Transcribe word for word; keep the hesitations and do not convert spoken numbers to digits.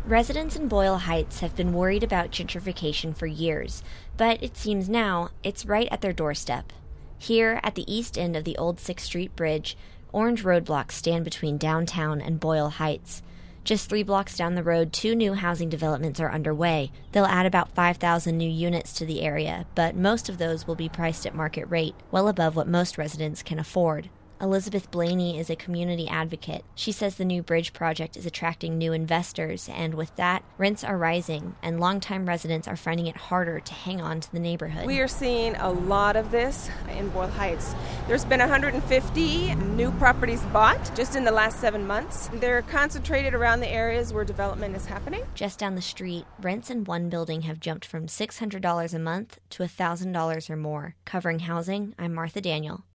Residents in Boyle Heights have been worried about gentrification for years, but it seems now it's right at their doorstep. Here, at the east end of the old sixth Street Bridge, orange roadblocks stand between downtown and Boyle Heights. Just three blocks down the road, two new housing developments are underway. They'll add about five thousand new units to the area, but most of those will be priced at market rate, well above what most residents can afford. Elizabeth Blaney is a community advocate. She says the new bridge project is attracting new investors, and with that, rents are rising, and longtime residents are finding it harder to hang on to the neighborhood. We are seeing a lot of this in Boyle Heights. There's been one hundred fifty new properties bought just in the last seven months. They're concentrated around the areas where development is happening. Just down the street, rents in one building have jumped from six hundred dollars a month to one thousand dollars or more. Covering housing, I'm Martha Daniel.